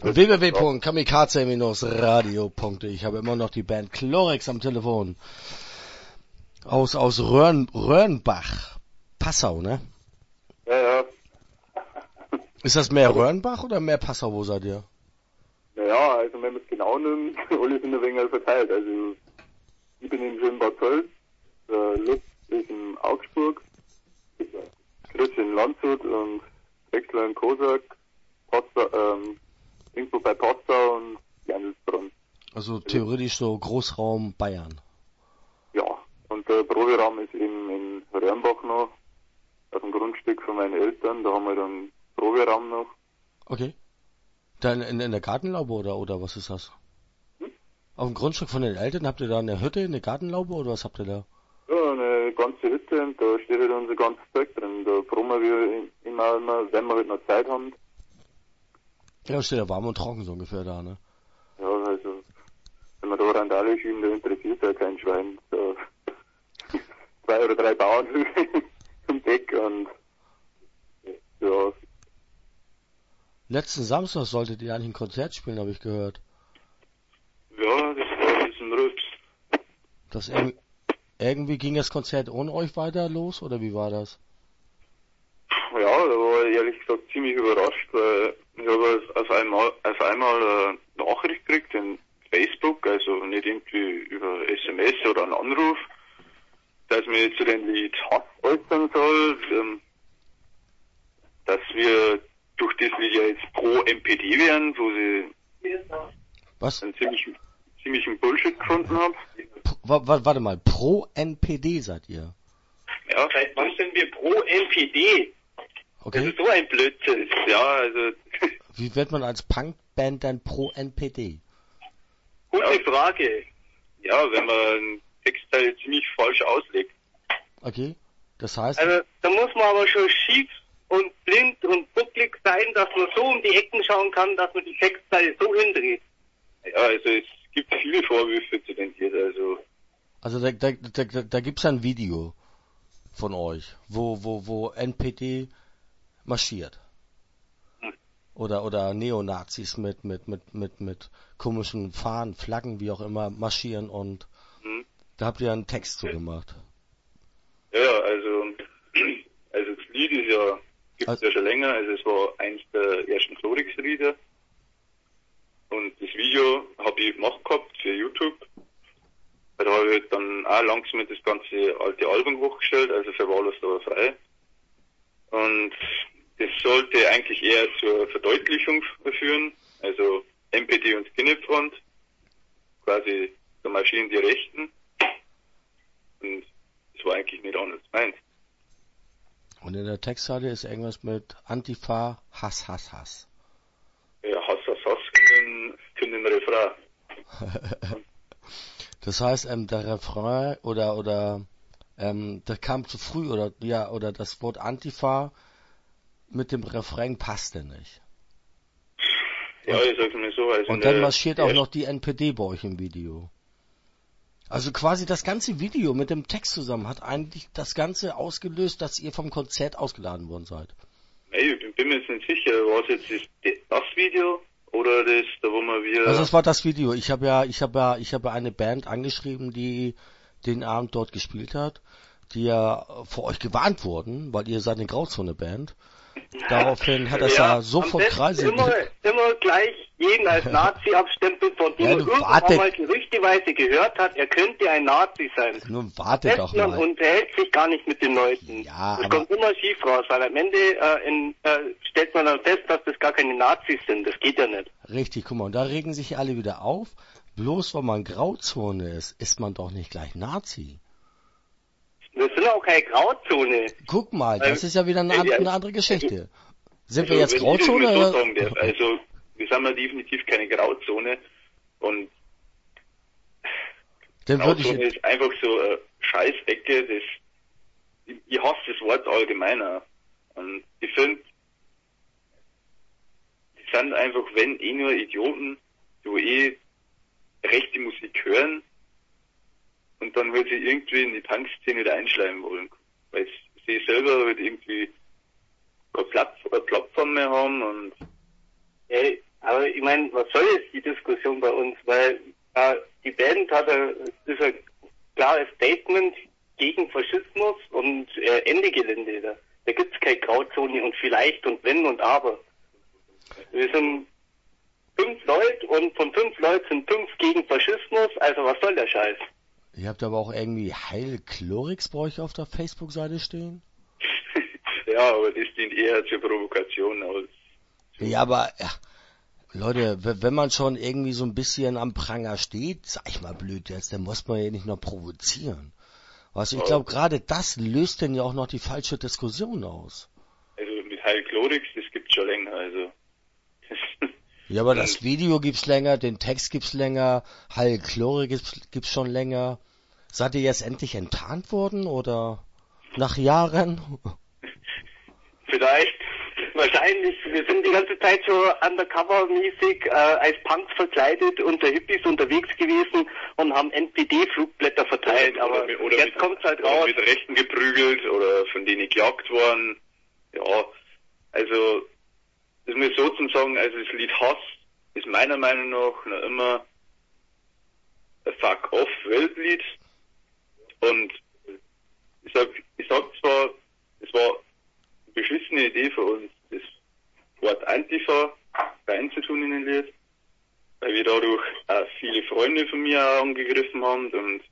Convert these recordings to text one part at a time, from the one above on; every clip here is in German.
www.kamikaze-radio.de. Ich habe immer noch die Band Chlorex am Telefon. Aus Röhrenbach. Passau, ne? Ja. Ist das mehr Röhrenbach oder mehr Passau? Wo seid ihr? Naja, also wenn man es genau nimmt, alles in der Wenger verteilt. Also ich bin in Schönbad Zöll, der Lutz ist in Augsburg, Chris in Landshut und Wechsler in Kosak, irgendwo bei Passau und Jandelsbrunn. Also theoretisch so Großraum Bayern. Ja, und der Proberaum ist eben in Röhrenbach noch, auf dem Grundstück von meinen Eltern, da haben wir dann Proberaum noch. Okay. Dann in der Gartenlaube oder was ist das? Auf dem Grundstück von den Eltern habt ihr da eine Hütte, eine Gartenlaube oder was habt ihr da? Ja, eine ganze Hütte und da steht halt unser ganzes Zeug drin. Da proben wir immer, wenn wir halt noch Zeit haben. Ja, steht ja warm und trocken so ungefähr da, ne? Ja, also, wenn wir da Randale schieben, da interessiert ja kein Schwein. Da 2 oder 3 Bauern zum Deck und ja. Letzten Samstag solltet ihr eigentlich ein Konzert spielen, habe ich gehört. Ja, das war ein bisschen rübs. Irgendwie ging das Konzert ohne euch weiter los, oder wie war das? Ja, da war ich ehrlich gesagt ziemlich überrascht, weil ich habe auf einmal eine Nachricht gekriegt in Facebook, also nicht irgendwie über SMS oder einen Anruf, dass mir zu dem Lied Hass äußern soll, dass wir durch das wir ja jetzt pro MPD wären, wo sie Was? einen ziemlichen Bullshit gefunden haben. Warte mal, pro NPD seid ihr? Ja, seit wann sind wir pro MPD? Okay. Das ist so ein Blödsinn. Ja, also... Wie wird man als Punkband dann pro NPD? Gute Frage. Ja, wenn man einen Textteil ziemlich falsch auslegt. Okay, das heißt... Also, da muss man aber schon schief und blind und bucklig sein, dass man so um die Ecken schauen kann, dass man die Textteile so hindreht. Ja, also es gibt viele Vorwürfe zu den Tieren, also... Also da gibt's ein Video von euch, wo NPD marschiert. Oder Neonazis mit komischen Fahnen, Flaggen, wie auch immer, marschieren und da habt ihr einen Text zu gemacht. Ja, also das Lied ist ja, gibt's ja schon länger, also es war eins der ersten Chlorix-Lieder und das Video habe ich gemacht gehabt für YouTube. Da habe ich halt dann auch langsam das ganze alte Album hochgestellt, also für Wahllos aber frei. Und das sollte eigentlich eher zur Verdeutlichung führen, also MPD und Skinhead-Front, quasi da marschieren die Rechten. Und das war eigentlich nicht anders gemeint. Und in der Textzeile ist irgendwas mit Antifa, Hass, Hass, Hass. Ja, Hass, Hass, Hass können den Refrain. Das heißt, der Refrain oder der kam zu früh oder das Wort Antifa mit dem Refrain passte nicht. Ja, ich sag's mal so. Also und dann marschiert auch noch die NPD bei euch im Video. Also quasi das ganze Video mit dem Text zusammen hat eigentlich das Ganze ausgelöst, dass ihr vom Konzert ausgeladen worden seid. Ich bin mir jetzt nicht sicher, war es jetzt das Video oder das, da wo wir... Also es war das Video. Ich habe eine Band angeschrieben, die den Abend dort gespielt hat, die ja vor euch gewarnt wurden, weil ihr seid eine Grauzone-Band. Daraufhin hat das ja sofort Kreise... Immer gleich jeden als Nazi abstempeln, von dem man irgendwann mal gerüchteweise gehört hat, er könnte ein Nazi sein. Nun wartet doch mal. Man unterhält sich gar nicht mit den Leuten. Ja, das kommt immer schief raus, weil am Ende stellt man dann fest, dass das gar keine Nazis sind. Das geht ja nicht. Richtig, guck mal, und da regen sich alle wieder auf. Bloß weil man Grauzone ist man doch nicht gleich Nazi. Wir sind auch keine Grauzone. Guck mal, das ist ja wieder eine andere Geschichte. Sind wir jetzt wenn Grauzone? Ich das so sagen darf, also wir sind ja definitiv keine Grauzone und Grauzone ist einfach so eine Scheißecke, ich hasse das Wort allgemeiner. Und ich finde, die sind einfach, wenn nur Idioten, die rechte Musik hören und dann halt sie irgendwie in die Punkszene wieder einschleimen wollen. Weil sie selber halt irgendwie keine Plattform mehr haben und... Aber aber ich meine, was soll jetzt die Diskussion bei uns? Weil die Band ist ein klares Statement gegen Faschismus und Ende Gelände. Da gibt's keine Grauzone und vielleicht und wenn und aber. Wir sind 5 Leute und von 5 Leuten sind 5 gegen Faschismus, also was soll der Scheiß? Ihr habt aber auch irgendwie Heil Chlorix bei euch auf der Facebook-Seite stehen? Ja, aber das dient eher zur Provokation aus. Ja, aber, ja, Leute, wenn man schon irgendwie so ein bisschen am Pranger steht, sag ich mal blöd jetzt, dann muss man ja nicht noch provozieren. Also ich glaube, gerade das löst denn ja auch noch die falsche Diskussion aus. Also mit Heil Chlorix, das gibt's schon länger, also. Ja, aber das Video gibt's länger, den Text gibt's länger, Heil Chlorix gibt's schon länger. Seid ihr jetzt endlich enttarnt worden, oder nach Jahren? Vielleicht, wahrscheinlich. Wir sind die ganze Zeit so undercover-mäßig als Punks verkleidet unter Hippies unterwegs gewesen und haben NPD-Flugblätter verteilt. Aber jetzt kommt's halt raus. Mit Rechten geprügelt oder von denen gejagt worden. Ja, also das muss so zu sagen, also das Lied Hass ist meiner Meinung nach noch immer ein Fuck-Off-Weltlied. Und ich sag zwar, es war eine beschissene Idee für uns, das Wort Antifa reinzutun in den Lied, weil wir dadurch auch viele Freunde von mir auch angegriffen haben, und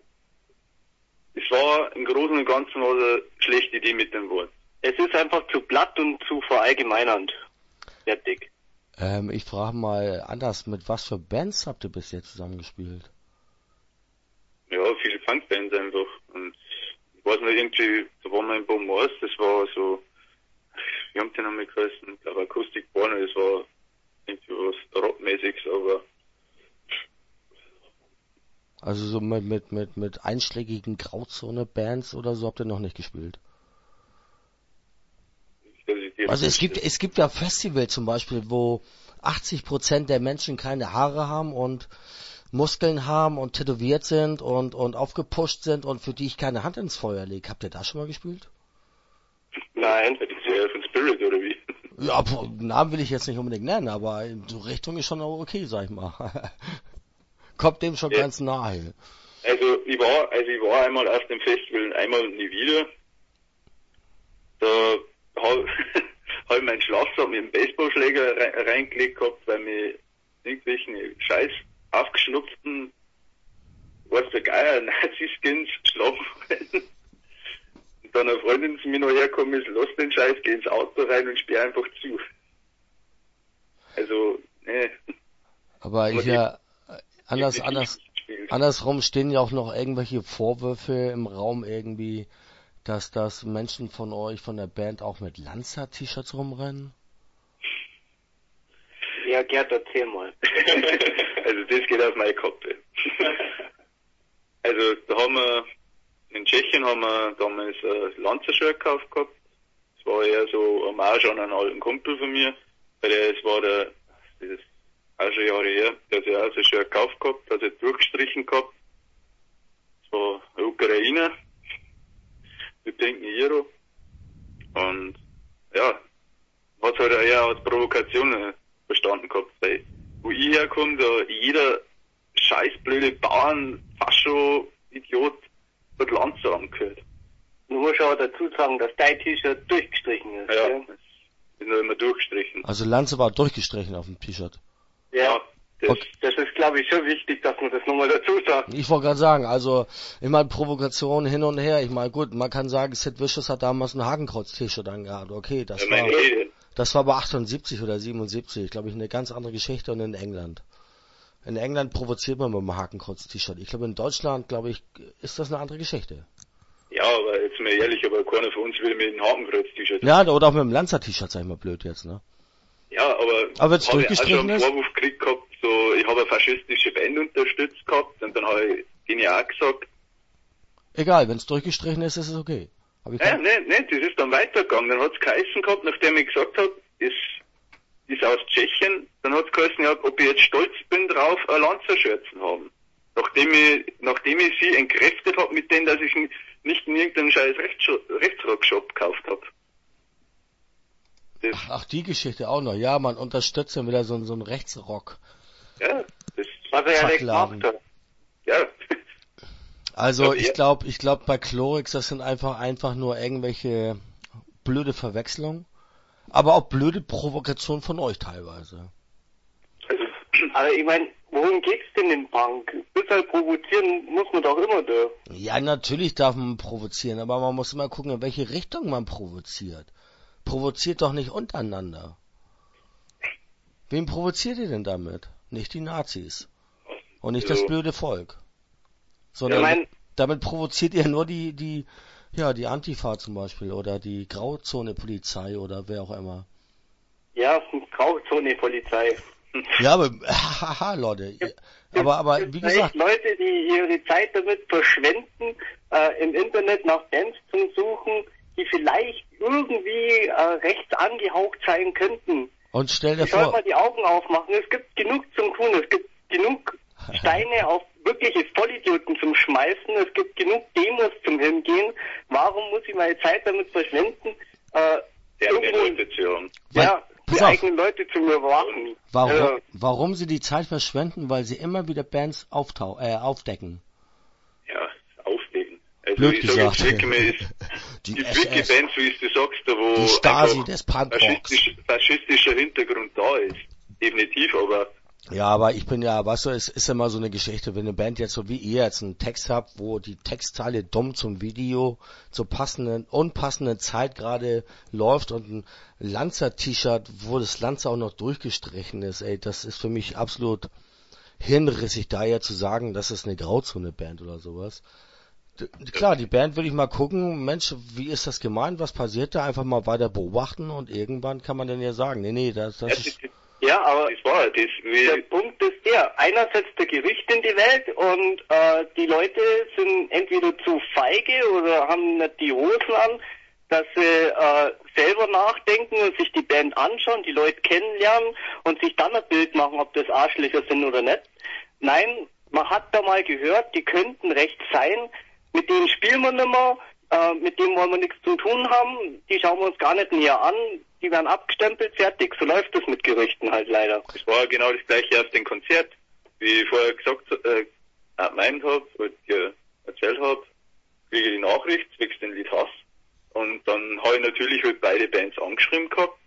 es war im Großen und Ganzen eine schlechte Idee mit dem Wort. Es ist einfach zu platt und zu verallgemeinernd. Fertig. Ich frage mal anders, mit was für Bands habt ihr bis jetzt zusammengespielt? Ja, viele Punkbands einfach. Und ich weiß nicht, irgendwie, da waren wir in Beaumont, das war so, wie haben die nochmal geheißen? Ich glaube Akustik Borne, das war irgendwie was Rockmäßiges, aber. Also so mit einschlägigen Grauzone-Bands oder so habt ihr noch nicht gespielt? Also es gibt ja Festivals zum Beispiel, wo 80% der Menschen keine Haare haben und Muskeln haben und tätowiert sind und aufgepusht sind und für die ich keine Hand ins Feuer lege. Habt ihr da schon mal gespielt? Nein, das ist ja von Spirit oder wie? Ja, Namen will ich jetzt nicht unbedingt nennen, aber in so Richtung ist schon okay, sag ich mal. Kommt dem schon ganz nahe. Also ich war einmal auf dem Festival, einmal nie wieder. Da habe ich meinen Schlafsack mit dem Baseballschläger reingelegt gehabt, weil mir irgendwelchen scheiß aufgeschnupften, weißt du, Geier, Nazi-Skins schlafen wollen. Und dann eine Freundin zu mir noch hergekommen ist, lass den Scheiß, geh ins Auto rein und sperr einfach zu. Also, ne. Aber andersrum stehen ja auch noch irgendwelche Vorwürfe im Raum irgendwie, dass das Menschen von euch, von der Band, auch mit Lanza-T-Shirts rumrennen? Ja, Gerd, erzähl mal. Also das geht auf meine Kappe. Also in Tschechien haben wir damals ein Lanza-Shirt gekauft gehabt. Das war eher so Hommage an einen alten Kumpel von mir, weil das ist auch schon Jahre her, der hat ja auch so ein Shirt gekauft gehabt, hat es durchgestrichen gehabt. Das war ein Ukrainer. Wir denken Euro. Und ja, hat es halt auch eher als Provokation verstanden gehabt, weil wo ich herkomme, da jeder scheißblöde Bauern, Fascho, Idiot wird Lanza angehört. Du musst aber dazu sagen, dass dein T-Shirt durchgestrichen ist. Ja, das ist nur immer durchgestrichen. Also Lanza war durchgestrichen auf dem T-Shirt. Ja. Das ist, glaube ich, schon wichtig, dass man das nochmal dazu sagt. Ich wollte gerade sagen, also, ich meine, Provokation hin und her. Ich meine, gut, man kann sagen, Sid Vicious hat damals ein Hakenkreuz-T-Shirt angehabt. Okay, das war aber 78 oder 77, glaube ich, eine ganz andere Geschichte, und in England. In England provoziert man mit einem Hakenkreuz-T-Shirt. Ich glaube, in Deutschland, glaube ich, ist das eine andere Geschichte. Ja, aber jetzt mal ehrlich, aber keiner von uns will mit einem Hakenkreuz-T-Shirt. Ja, oder auch mit einem Lanza-T-Shirt, sag ich mal blöd jetzt, ne? Ja, aber wenn's habe ich auch durchgestrichen schon einen Vorwurf gekriegt gehabt, so, ich habe eine faschistische Band unterstützt gehabt, und dann habe ich denen auch gesagt. Egal, wenn es durchgestrichen ist, ist es okay. Nein, das ist dann weitergegangen. Dann hat es geheißen gehabt, nachdem ich gesagt habe, ist aus Tschechien, dann hat es geheißen gehabt, ob ich jetzt stolz bin drauf, ein Lanza-Shirt zu haben. Nachdem ich sie entkräftet habe mit denen, dass ich nicht in irgendeinem scheiß Rechtsrock-Shop gekauft habe. Ach, die Geschichte auch noch. Ja, man unterstützt dann wieder so einen Rechtsrock. Ja, das Was er ja nicht Verklagen. gemacht hat. ja. Also Ja, ich glaube bei Chlorix, das sind einfach nur irgendwelche blöde Verwechslungen. Aber auch blöde Provokationen von euch teilweise. Also, Aber ich meine, worum geht's denn in Punk? Bisschen provozieren muss man doch immer da. Ja, natürlich darf man provozieren, aber man muss immer gucken, in welche Richtung man provoziert. Provoziert doch nicht untereinander. Wen provoziert ihr denn damit? Nicht die Nazis. Und nicht das Also, blöde Volk. Sondern Ich mein- damit provoziert ihr nur die Antifa zum Beispiel oder die Grauzone-Polizei oder wer auch immer. Ja, Grauzone-Polizei. Ja, aber, haha, Leute. Aber, wie Es gesagt, gibt Leute, die ihre Zeit damit verschwenden, im Internet nach Bands zu suchen, die vielleicht irgendwie rechts angehaucht sein könnten. und stell dir Ich soll vor, mal die Augen aufmachen. Es gibt genug zum tun. Es gibt genug Steine auf wirkliche Vollidioten zum Schmeißen. Es gibt genug Demos zum Hingehen. Warum muss ich meine Zeit damit verschwenden, der Leute zu hören. ja, pass die auf. eigenen Leute zu überwachen? warum sie die Zeit verschwenden? Weil sie immer wieder Bands aufdecken. Ja, aufdecken. Also Blöd ich sage gesagt. jetzt wirklich mal, Die gibt wirklich SS. Bands, wie du sagst, da wo Die Stasi einfach des Punkrocks. faschistischer Hintergrund da ist. Definitiv, aber Ja, aber ich bin ja, weißt du, es ist immer so eine Geschichte, wenn eine Band jetzt so wie ihr jetzt einen Text habt, wo die Textzeile dumm zum Video zur unpassenden Zeit gerade läuft und ein Lanzer-T-Shirt, wo das Lanzer auch noch durchgestrichen ist, ey, das ist für mich absolut hirnrissig, da ja zu sagen, das ist eine Grauzone-Band oder sowas. Klar, die Band würde ich mal gucken, Mensch, wie ist das gemeint, was passiert da, einfach mal weiter beobachten und irgendwann kann man dann ja sagen, nee, das ist... Ja, aber das war das. der Punkt ist der, einer setzt der Gericht in die Welt und die Leute sind entweder zu feige oder haben nicht die Hosen an, dass sie selber nachdenken und sich die Band anschauen, die Leute kennenlernen und sich dann ein Bild machen, ob das Arschlöcher sind oder nicht. Nein, man hat da mal gehört, die könnten recht sein, mit denen spielen wir nicht mehr, mit denen wollen wir nichts zu tun haben, die schauen wir uns gar nicht näher an, die werden abgestempelt, fertig. So läuft es mit Gerüchten halt leider. Das war genau das gleiche auf dem Konzert, wie ich vorher gemeint habe, und dir erzählt habe, kriege ich die Nachricht, zwecks den Lied Hass. Und dann habe ich natürlich halt beide Bands angeschrieben gehabt.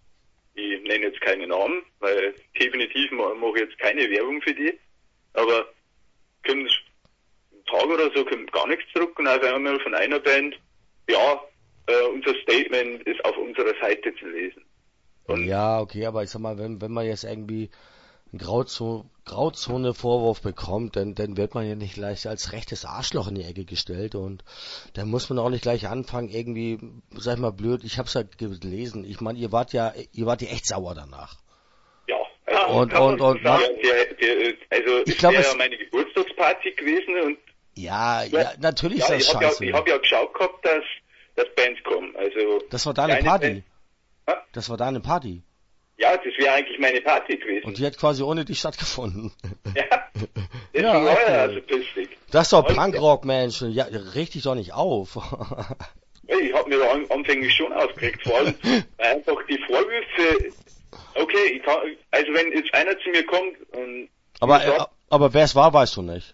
Ich nenne jetzt keine Namen, weil definitiv mache ich jetzt keine Werbung für die. Aber kommt einen Tag oder so kommt gar nichts zurück und auf einmal von einer Band, ja, unser Statement ist auf unserer Seite zu lesen. Und Ja, okay, aber ich sag mal, wenn man jetzt irgendwie einen Grauzone-Vorwurf bekommt, dann wird man ja nicht gleich als rechtes Arschloch in die Ecke gestellt und dann muss man auch nicht gleich anfangen, irgendwie, sag ich mal blöd, ich hab's ja gelesen, ich meine, ihr wart ja echt sauer danach. ja, also, Und also Ich es glaub, wäre es- ja meine Geburtstagsparty gewesen und Ja, natürlich ist ja, das ich scheiße. hab ja geschaut gehabt, dass Bands kommen. Also Das war deine kleine Party. Band- Ha? Das war deine Party. Ja, das wäre eigentlich meine Party gewesen. Und die hat quasi ohne dich stattgefunden. Ja, deswegen Ja, war okay. er also pissig. Das ist doch Und- Punkrock, Mensch. Ja, richte dich doch nicht auf. Ich habe mir da anfänglich schon aufgeregt, vor allem einfach die Vorwürfe, okay, also wenn jetzt einer zu mir kommt und sagt, aber wer es war, weißt du nicht.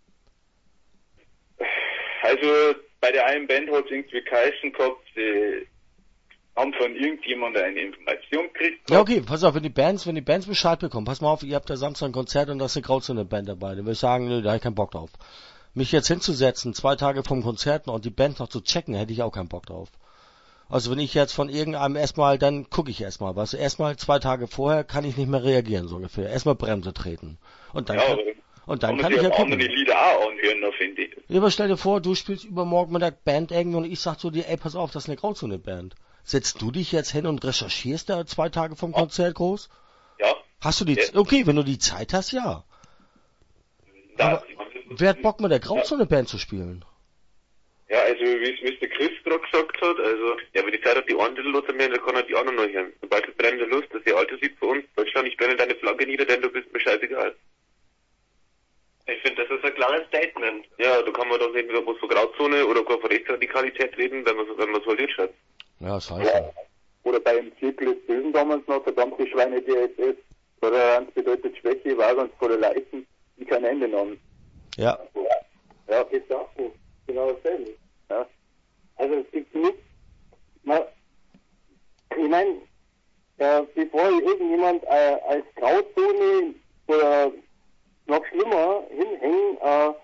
also bei der einen Band hat es irgendwie geheißen gehabt, sie haben von irgendjemandem eine Information gekriegt. Ja, okay, pass auf, wenn die Bands Bescheid bekommen, pass mal auf, ihr habt da Samstag ein Konzert und da ist eine Grauzone-Band dabei, dann würde ich sagen, nö, da habe ich keinen Bock drauf. Mich jetzt hinzusetzen, 2 Tage vom Konzert und die Band noch zu checken, hätte ich auch keinen Bock drauf. Also wenn ich jetzt von irgendeinem erstmal, dann gucke ich erstmal, weißt du, erstmal 2 Tage vorher kann ich nicht mehr reagieren, so ungefähr. Erstmal Bremse treten. Und dann Ja, kann, aber und dann kann kann man ich ja sich andere gucken. Lieder auch anhören, da finde ich. Ja, aber stell dir vor, du spielst übermorgen mit der Band irgendwo und ich sag zu dir, ey, pass auf, das ist eine Grauzone-Band. Setzt du dich jetzt hin und recherchierst da 2 Tage vom Konzert groß? Ja, Hast du die, Ja. okay, wenn du die Zeit hast, ja. da, Wer hat Bock mit der Grauzone-Band zu spielen? ja, also wie es der Chris gerade gesagt hat, also Ja, aber die Zeit hat die einen los mehr, dann kann er die anderen noch hören. Sobald es brennende Lust, das ist die alte Sieg für uns. Deutschland, ich brenne deine Flagge nieder, denn du bist mir scheißegal. Ich finde, das ist ein klares Statement. Ja, da kann man doch entweder was von Grauzone oder gar von Rechtsradikalität reden, wenn man so ein Lied schreibt. Ja, scheiße. oder beim Zirkel des Bösen damals noch, verdammte Schweine DSS, Toleranz bedeutet Schwäche, Wahrheit voller Leisten, die kein Ende nahmen. Ja. Ja, ist auch so. Genau dasselbe. Ja. Also es gibt nichts. Ich meine, bevor irgendjemand als Grauzone oder noch schlimmer hinhängen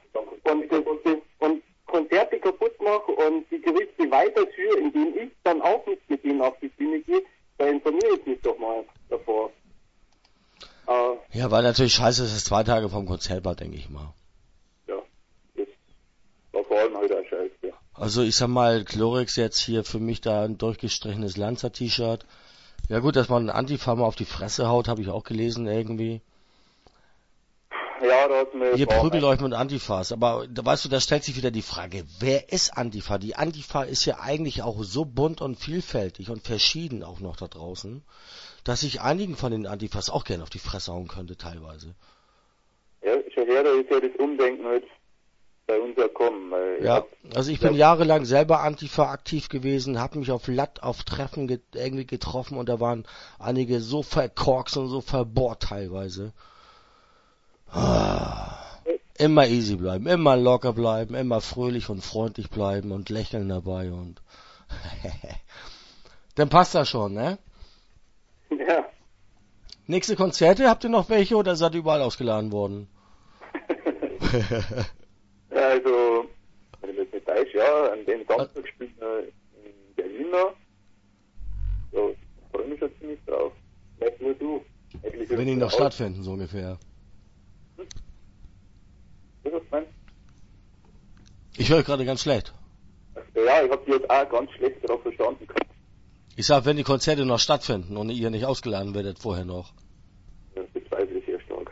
und Konzerte kaputt mache und die Gerüchte weiterführe, indem ich dann auch nicht mit denen auf die Bühne gehe, da informiere ich mich doch mal davor. Ja, weil natürlich scheiße ist, dass es 2 Tage vom Konzert war, denke ich mal. Ja, das war vor allem halt auch scheiße. Also ich sag mal, Chlorix jetzt hier für mich da ein durchgestrichenes Lanza-T-Shirt. Ja gut, dass man Antifa mal auf die Fresse haut, habe ich auch gelesen irgendwie. Ja, da hat mir... Ihr prügelt euch mit Antifas, aber weißt du, da stellt sich wieder die Frage, wer ist Antifa? Die Antifa ist ja eigentlich auch so bunt und vielfältig und verschieden auch noch da draußen, dass ich einigen von den Antifas auch gerne auf die Fresse hauen könnte teilweise. Ja, schon her, da ist ja das Umdenken halt bei uns gekommen. Ja, also ich bin jahrelang selber Antifa aktiv gewesen, habe mich auf Treffen irgendwie getroffen und da waren einige so verkorkst und so verbohrt teilweise. Immer easy bleiben, immer locker bleiben, immer fröhlich und freundlich bleiben und lächeln dabei und dann passt das schon, ne? Ja. Nächste Konzerte, habt ihr noch welche oder seid ihr überall ausgeladen worden? Ja, also, wenn ich das nicht weiß, ja, an dem Samstag spielt wir in Berlin noch. So, freue mich schon ziemlich drauf. Nicht nur du. Wenn die noch stattfinden, so ungefähr. Was meinst du? Ich höre gerade ganz schlecht. Ja, ich habe die jetzt auch ganz schlecht darauf verstanden. Ich sag, wenn die Konzerte noch stattfinden und ihr nicht ausgeladen werdet vorher noch. Das bezweifle ich sehr stark.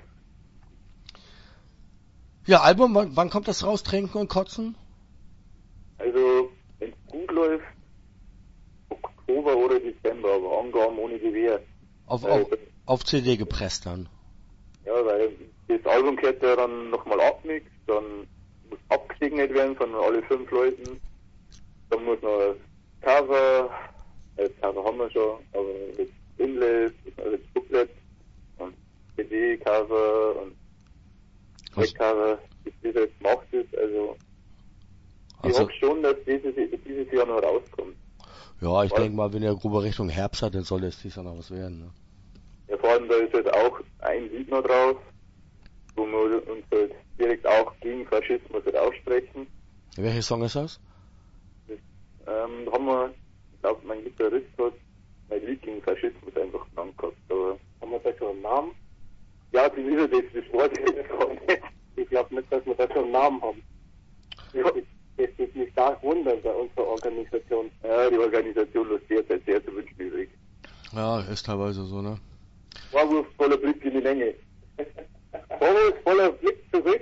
Ja, Album, wann kommt das raus? Trinken und Kotzen? Also, wenn es gut läuft, Oktober oder Dezember, aber Angaben ohne Gewehr. Auf CD gepresst dann. Ja, weil das Album gehört ja dann nochmal abmixed, dann muss abgesegnet werden von alle 5 Leuten. Dann muss noch das Cover, das Cover haben wir schon, aber das Inlay, das Booklet und CD-Cover und Backcover, bis das jetzt gemacht ist, also ich hoffe schon, dass dieses Jahr noch rauskommt. Ja, ich denke mal, wenn ihr grobe Richtung Herbst hat, dann soll das dieses Jahr noch was werden, ne? Ja, vor allem da ist halt auch ein Lied noch drauf, wo wir uns halt direkt auch gegen Faschismus halt aussprechen. Welcher Song ist das? Das haben wir, ich glaube, mein Gitarrist hat mein Lied gegen Faschismus einfach genannt gehabt. Aber Haben wir da schon einen Namen? ja, das ist ja das Wort, das kommt. Ich glaube nicht, dass wir da schon einen Namen haben. Ja. Das ist mich stark wundern bei unserer Organisation. Ja, die Organisation lässt derzeit sehr zu wünschen übrig. Ja, ist teilweise so, ne? Vorwurfsvoller Blick in die Länge. Vorwurfsvoller Blick zurück.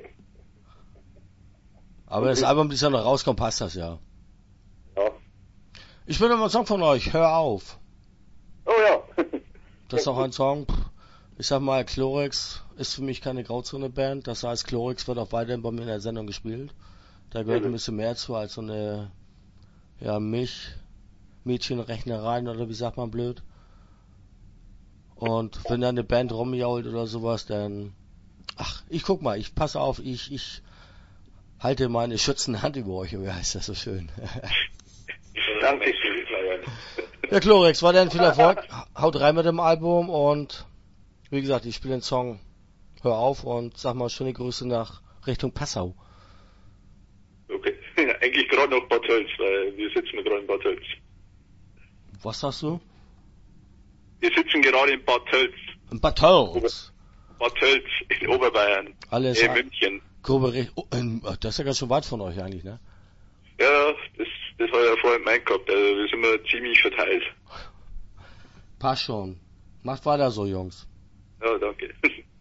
Aber das Album, das ja noch rauskommt, passt das ja. Ja. Ich will noch mal einen Song von euch, hör auf. Oh ja. Das ist auch ein Song. Ich sag mal, Chlorix ist für mich keine Grauzone-Band. Das heißt, Chlorix wird auch weiterhin bei mir in der Sendung gespielt. Da gehört ein bisschen mehr zu als so eine, ja, Mädchenrechnereien oder wie sagt man blöd. Und wenn da eine Band rumjault oder sowas, dann, ich guck mal, ich passe auf, ich halte meine schützende Hand über euch, wie heißt das so schön. Danke. Ja, Chlorix, war denn viel Erfolg. Haut rein mit dem Album und wie gesagt, ich spiele den Song Hör auf und sag mal schöne Grüße nach Richtung Passau. Okay, eigentlich gerade noch Bad Tölz, weil wir sitzen gerade in Bad Tölz. Was sagst du? Wir sitzen gerade in Bad Tölz. In Bad Tölz. Bad Tölz in Oberbayern. Alles In München. Das ist ja ganz schön weit von euch eigentlich, ne? Ja, das war ja vorhin mein gehabt, also wir sind immer ziemlich verteilt. Passt schon. Macht weiter so, Jungs. Ja, danke.